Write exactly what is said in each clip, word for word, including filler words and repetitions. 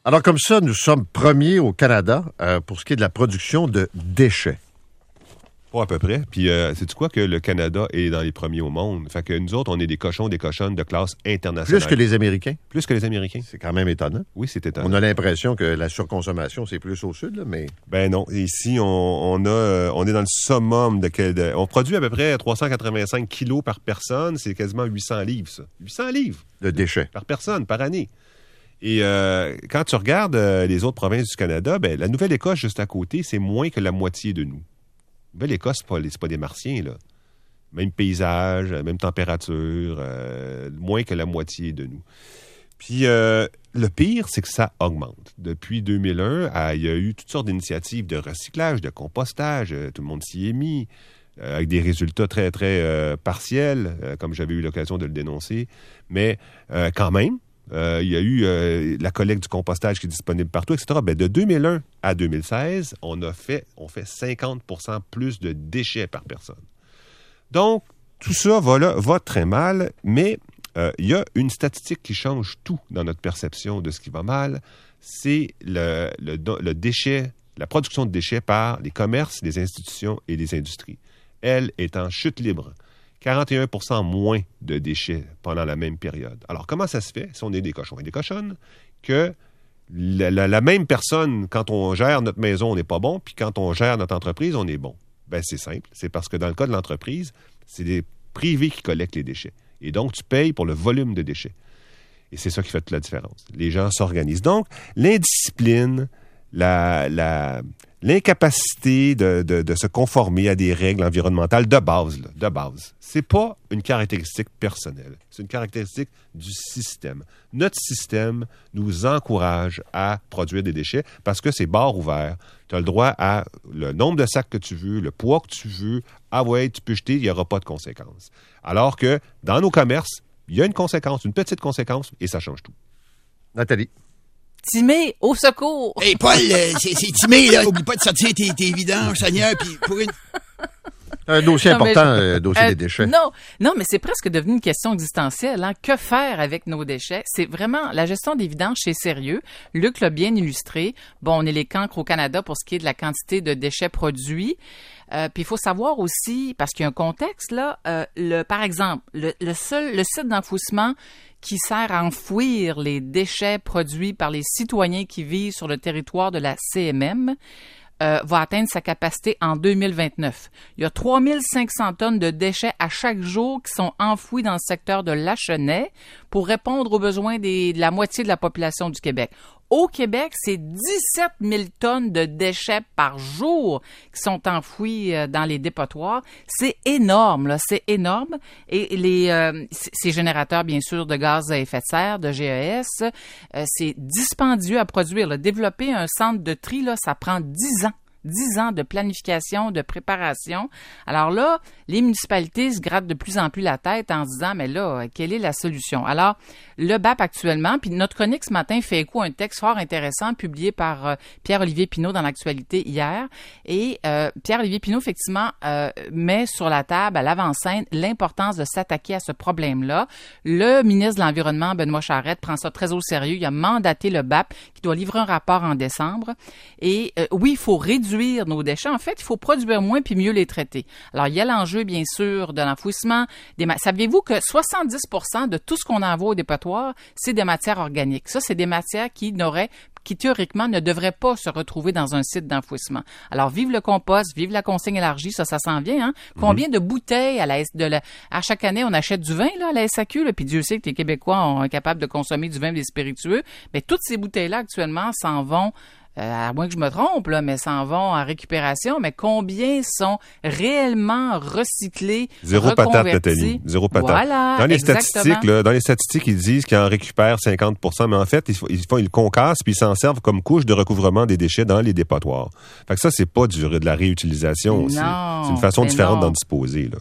Alors, comme ça, nous sommes premiers au Canada euh, pour ce qui est de la production de déchets. Pas à peu près. Puis, euh, sais-tu quoi que le Canada est dans les premiers au monde? Fait que nous autres, on est des cochons, des cochonnes de classe internationale. Plus que les Américains. Plus que les Américains. C'est quand même étonnant. Oui, c'est étonnant. On a l'impression que la surconsommation, c'est plus au sud, là, mais... Ben non. Ici, on, on, a, euh, on est dans le summum de, quel, de... On produit à peu près trois cent quatre-vingt-cinq kilos par personne. C'est quasiment huit cents livres, ça. huit cents livres. De déchets. Par personne, par année. Et euh, quand tu regardes euh, les autres provinces du Canada, ben la Nouvelle-Écosse, juste à côté, c'est moins que la moitié de nous. Nouvelle-Écosse, c'est pas, c'est pas des Martiens, là. Même paysage, même température, euh, moins que la moitié de nous. Puis, euh, le pire, c'est que ça augmente. Depuis deux mille un, ah, il y a eu toutes sortes d'initiatives de recyclage, de compostage, euh, tout le monde s'y est mis, euh, avec des résultats très, très euh, partiels, euh, comme j'avais eu l'occasion de le dénoncer. Mais euh, quand même, Euh, il y a eu euh, la collecte du compostage qui est disponible partout, et cetera. Ben, de deux mille un à deux mille seize, on a fait, on fait cinquante pour cent plus de déchets par personne. Donc, tout ça va, là, va très mal, mais euh, il y a une statistique qui change tout dans notre perception de ce qui va mal. C'est le, le, le déchet, la production de déchets par les commerces, les institutions et les industries. Elle est en chute libre. quarante et un pour cent moins de déchets pendant la même période. Alors, comment ça se fait, si on est des cochons et des cochonnes, que la, la, la même personne, quand on gère notre maison, on n'est pas bon, puis quand on gère notre entreprise, on est bon? Bien, c'est simple. C'est parce que dans le cas de l'entreprise, c'est des privés qui collectent les déchets. Et donc, tu payes pour le volume de déchets. Et c'est ça qui fait toute la différence. Les gens s'organisent. Donc, l'indiscipline, la... la L'incapacité de, de, de se conformer à des règles environnementales de base, là, de base. C'est pas une caractéristique personnelle. C'est une caractéristique du système. Notre système nous encourage à produire des déchets parce que c'est barre ouvert. Tu as le droit à le nombre de sacs que tu veux, le poids que tu veux. Ah ouais, tu peux jeter, il n'y aura pas de conséquences. Alors que dans nos commerces, il y a une conséquence, une petite conséquence, et ça change tout. Nathalie. Timé, au secours! Hé, hey, Paul, euh, c'est, c'est Timé, là. Oublie pas de sortir tes, tes vidanges, Seigneur, puis pour une... Un dossier non, important, mais, euh, dossier euh, des déchets. Non, non, mais c'est presque devenu une question existentielle. Hein? Que faire avec nos déchets? C'est vraiment, la gestion des vidanges, c'est sérieux. Luc l'a bien illustré. Bon, on est les cancres au Canada pour ce qui est de la quantité de déchets produits. Euh, puis il faut savoir aussi, parce qu'il y a un contexte, là, euh, le, par exemple, le, le seul, le site d'enfouissement qui sert à enfouir les déchets produits par les citoyens qui vivent sur le territoire de la C M M, Euh, va atteindre sa capacité en deux mille vingt-neuf. Il y a trois mille cinq cents tonnes de déchets à chaque jour qui sont enfouis dans le secteur de Lachenay pour répondre aux besoins des, de la moitié de la population du Québec. Au Québec, c'est dix-sept mille tonnes de déchets par jour qui sont enfouis euh, dans les dépotoirs. C'est énorme, là, c'est énorme. Et les euh, ces générateurs, bien sûr, de gaz à effet de serre, de G E S, euh, c'est dispendieux à produire. Là. Développer un centre de tri, là, ça prend dix ans. dix ans de planification, de préparation. Alors là, les municipalités se grattent de plus en plus la tête en se disant, mais là, quelle est la solution? Alors, le B A P actuellement, puis notre chronique ce matin fait écho à un texte fort intéressant publié par euh, Pierre-Olivier Pinault dans l'actualité hier. Et euh, Pierre-Olivier Pinault, effectivement, euh, met sur la table, à l'avant-scène, l'importance de s'attaquer à ce problème-là. Le ministre de l'Environnement, Benoît Charette, prend ça très au sérieux. Il a mandaté le B A P qui doit livrer un rapport en décembre. Et euh, oui, il faut réduire nos déchets. En fait, il faut produire moins puis mieux les traiter. Alors, il y a l'enjeu, bien sûr, de l'enfouissement. Des ma- Saviez-vous que soixante-dix pour cent de tout ce qu'on envoie au dépotoir, c'est des matières organiques. Ça, c'est des matières qui n'auraient qui théoriquement ne devraient pas se retrouver dans un site d'enfouissement. Alors, vive le compost, vive la consigne élargie, ça, ça s'en vient. Hein? Combien mm-hmm. de bouteilles à la, de la, à chaque année, on achète du vin là, à la S A Q, là, puis Dieu sait que les Québécois sont capables de consommer du vin et des spiritueux. Mais toutes ces bouteilles-là, actuellement, s'en vont Euh, à moins que je me trompe, là, mais s'en vont en récupération. Mais combien sont réellement recyclés, Zéro patate, Nathalie. Zéro patate. Voilà, dans les exactement. statistiques, là, dans les statistiques, ils disent qu'ils en récupèrent cinquante pour cent, mais en fait, ils, ils font, ils le concassent puis ils s'en servent comme couche de recouvrement des déchets dans les dépotoirs. Fait que ça, c'est pas du, de la réutilisation aussi. Non, c'est une façon différente non. d'en disposer, là.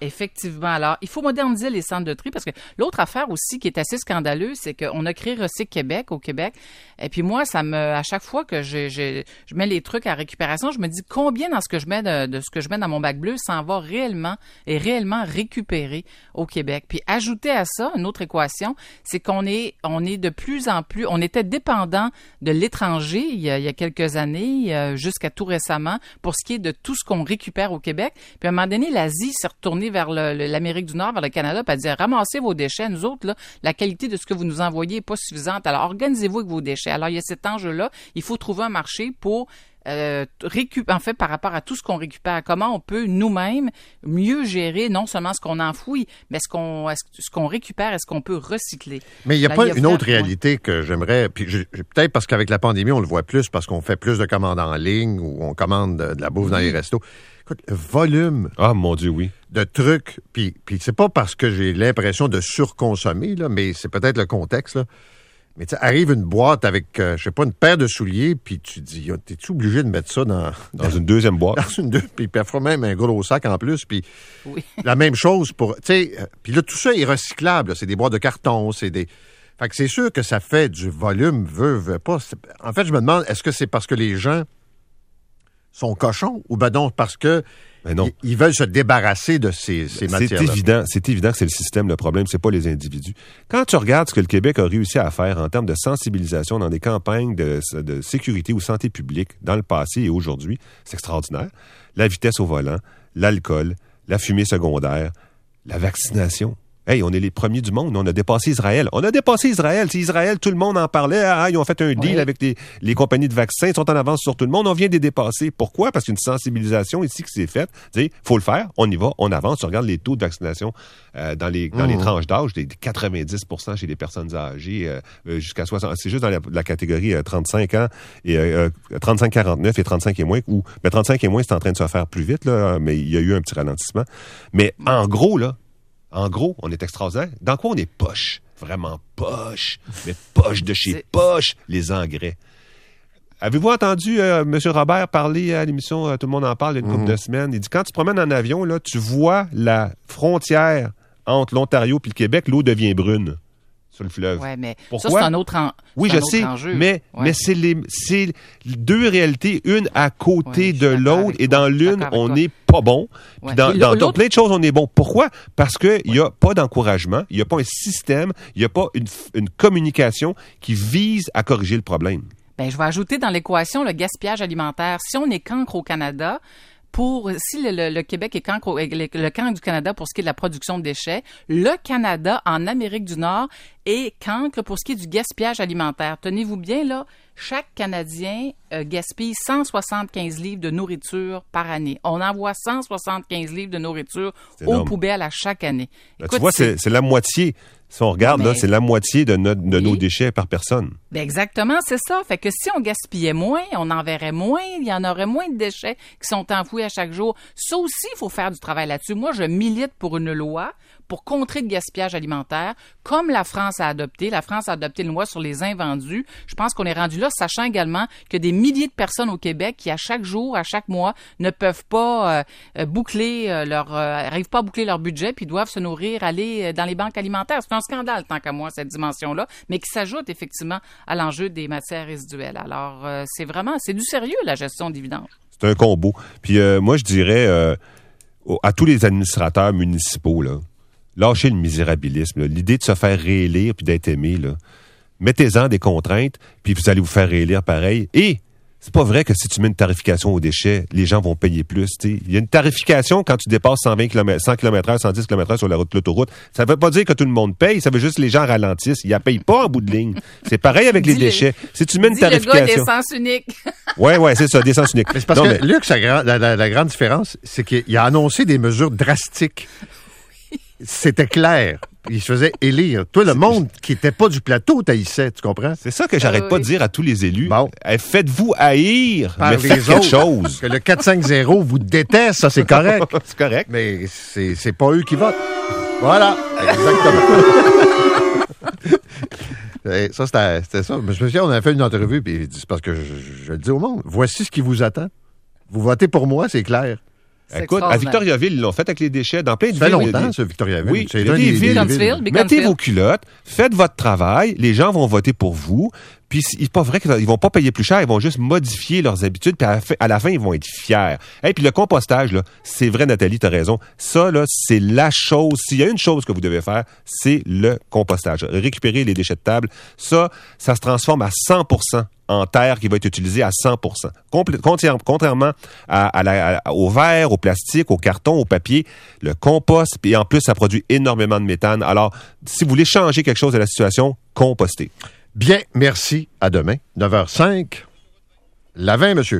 Effectivement. Alors, il faut moderniser les centres de tri parce que l'autre affaire aussi qui est assez scandaleuse, c'est qu'on a créé Recycle Québec au Québec. Et puis moi, ça me, à chaque fois que je, je, je mets les trucs à récupération, je me dis combien dans ce que je mets de, de ce que je mets dans mon bac bleu s'en va réellement et réellement récupéré au Québec. Puis ajouter à ça une autre équation, c'est qu'on est, on est de plus en plus, on était dépendant de l'étranger il y a, il y a quelques années, jusqu'à tout récemment, pour ce qui est de tout ce qu'on récupère au Québec. Puis à un moment donné, l'Asie s'est retournée vers le, le, l'Amérique du Nord, vers le Canada, puis elle dit ramassez vos déchets. Nous autres, là, la qualité de ce que vous nous envoyez n'est pas suffisante. Alors, organisez-vous avec vos déchets. Alors, il y a cet enjeu-là. Il faut trouver un marché pour euh, récupérer, en fait, par rapport à tout ce qu'on récupère. Comment on peut nous-mêmes mieux gérer non seulement ce qu'on enfouit, mais ce qu'on, ce qu'on récupère, est-ce qu'on peut recycler. Mais il n'y a Là, pas il y a une fait, autre réalité ouais. que j'aimerais, puis je, peut-être parce qu'avec la pandémie, on le voit plus, parce qu'on fait plus de commandes en ligne ou on commande de, de la bouffe dans les restos. Écoute, le volume Ah, mon Dieu, oui. de trucs, puis, puis c'est pas parce que j'ai l'impression de surconsommer, là, mais c'est peut-être le contexte, là. Mais tu sais, arrive une boîte avec, euh, je sais pas, une paire de souliers, puis tu dis, t'es-tu obligé de mettre ça dans... Dans une deuxième boîte. Dans une deux, puis parfois même un gros sac en plus, puis Oui. la même chose pour... Tu sais, euh, puis là, tout ça est recyclable, là. C'est des boîtes de carton, c'est des... Fait que c'est sûr que ça fait du volume, veut, veut pas. C'est... En fait, je me demande, est-ce que c'est parce que les gens sont cochons ou ben non, parce que Ben non. ils, ils veulent se débarrasser de ces, ces C'est matières-là. évident, c'est évident que c'est le système le problème, c'est pas les individus. Quand tu regardes ce que le Québec a réussi à faire en termes de sensibilisation dans des campagnes de, de sécurité ou santé publique dans le passé et aujourd'hui, c'est extraordinaire. La vitesse au volant, l'alcool, la fumée secondaire, la vaccination. Hey, on est les premiers du monde. On a dépassé Israël. On a dépassé Israël. C'est Israël, tout le monde en parlait. Ah, ils ont fait un deal Oui. avec les, les compagnies de vaccins. Ils sont en avance sur tout le monde. On vient de les dépasser. Pourquoi? Parce qu'une sensibilisation ici qui s'est faite. Tu sais, faut le faire. On y va. On avance. Tu regardes les taux de vaccination euh, dans les dans mmh. les tranches d'âge, des quatre-vingt-dix pour cent chez les personnes âgées euh, jusqu'à soixante. C'est juste dans la, la catégorie euh, trente-cinq ans et euh, trente-cinq quarante-neuf et trente-cinq et moins. Où, ben, trente-cinq et moins, c'est en train de se faire plus vite, là, mais il y a eu un petit ralentissement. Mais en gros, là, En gros, on est extraordinaire. Dans quoi on est poche? Vraiment poche. Mais poche de chez C'est... poche, les engrais. Avez-vous entendu euh, M. Robert parler à l'émission euh, Tout le monde en parle il y a une couple mm-hmm. de semaines? Il dit, quand tu te promènes en avion, là, tu vois la frontière entre l'Ontario et le Québec, l'eau devient brune sur le fleuve. Oui, mais pourquoi? Ça, c'est un autre, en... oui, c'est je un sais, autre enjeu. mais, ouais. mais c'est, les, c'est deux réalités, une à côté ouais, de l'autre, et dans l'une, on n'est pas bon, ouais. puis dans, dans, dans plein de choses, on est bon. Pourquoi? Parce qu'il n'y ouais. a pas d'encouragement, il n'y a pas un système, il n'y a pas une, une communication qui vise à corriger le problème. Ben, je vais ajouter dans l'équation le gaspillage alimentaire. Si on est cancre au Canada, pour si le, le, le Québec est cancre, le, le cancre du Canada pour ce qui est de la production de déchets, le Canada en Amérique du Nord est cancre pour ce qui est du gaspillage alimentaire. Tenez-vous bien là, chaque Canadien euh, gaspille cent soixante-quinze livres de nourriture par année. On envoie cent soixante-quinze livres de nourriture aux poubelles à chaque année. Ben, Écoute, tu vois, c'est, c'est, c'est la moitié. Si on regarde, mais... là, c'est la moitié de, notre, de oui. nos déchets par personne. Ben exactement, c'est ça. Fait que si on gaspillait moins, on enverrait moins, il y en aurait moins de déchets qui sont enfouis à chaque jour. Ça aussi, il faut faire du travail là-dessus. Moi, je milite pour une loi pour contrer le gaspillage alimentaire, comme la France a adopté. La France a adopté une loi sur les invendus. Je pense qu'on est rendu là, sachant également que des milliers de personnes au Québec qui, à chaque jour, à chaque mois, ne peuvent pas euh, boucler euh, leur... Euh, arrivent pas à boucler leur budget, puis doivent se nourrir, aller dans les banques alimentaires. C'est un scandale, tant qu'à moi, cette dimension-là, mais qui s'ajoute effectivement à l'enjeu des matières résiduelles. Alors, euh, c'est vraiment... C'est du sérieux, la gestion des vidanges. C'est un combo. Puis euh, moi, je dirais euh, à tous les administrateurs municipaux, là, lâchez le misérabilisme. Là. L'idée de se faire réélire puis d'être aimé, là. Mettez-en des contraintes, puis vous allez vous faire réélire pareil. Et c'est pas vrai que si tu mets une tarification aux déchets, les gens vont payer plus. T'sais. Il y a une tarification quand tu dépasses cent vingt kilomètres, cent kilomètres heure, cent dix kilomètres heure sur la route de l'autoroute. Ça veut pas dire que tout le monde paye, ça veut juste que les gens ralentissent. Ils la payent pas en bout de ligne. C'est pareil avec les dis déchets. Le, si tu mets une dis tarification... le gars d'essence unique. ouais, ouais, c'est ça, d'essence unique. Mais c'est parce non, que, mais... Luc, la, la, la, la grande différence, c'est qu'il a annoncé des mesures drastiques. C'était clair. Il se faisait élire. Toi, le monde qui n'était pas du plateau t'haïssait, tu comprends? C'est ça que j'arrête euh, pas oui. de dire à tous les élus. Bon. Eh, faites-vous haïr, par mais les faites quelque autres, chose. Que le quatre cinq zéro vous déteste, ça, c'est correct. C'est correct. Mais c'est, c'est pas eux qui votent. Voilà. Exactement. Et ça, c'était, c'était ça. Je me souviens, on avait fait une entrevue, puis c'est parce que je, je, je le dis au monde. Voici ce qui vous attend. Vous votez pour moi, c'est clair. C'est Écoute, à extraordinaire. Victoriaville, ils l'ont fait avec les déchets dans plein de Ça fait villes. longtemps, ça, Victoriaville. Oui, C'est il y a l'un des des- villes. des Beaconsfield, Mettez Beaconsfield. vos culottes, faites votre travail, les gens vont voter pour vous, puis c'est pas vrai qu'ils vont pas payer plus cher, ils vont juste modifier leurs habitudes, puis à la fin, à la fin ils vont être fiers. Et puis le compostage, là, c'est vrai, Nathalie, t'as raison, ça, là, c'est la chose, s'il y a une chose que vous devez faire, c'est le compostage. Récupérer les déchets de table, ça, ça se transforme à cent pour cent en terre qui va être utilisée à cent pour cent. Complé- conti- Contrairement à, à la, à- au verre, au plastique, au carton, au papier, le compost, puis en plus, ça produit énormément de méthane. Alors, si vous voulez changer quelque chose de la situation, compostez. Bien, merci. À demain, neuf heures zéro cinq. Lavin, monsieur.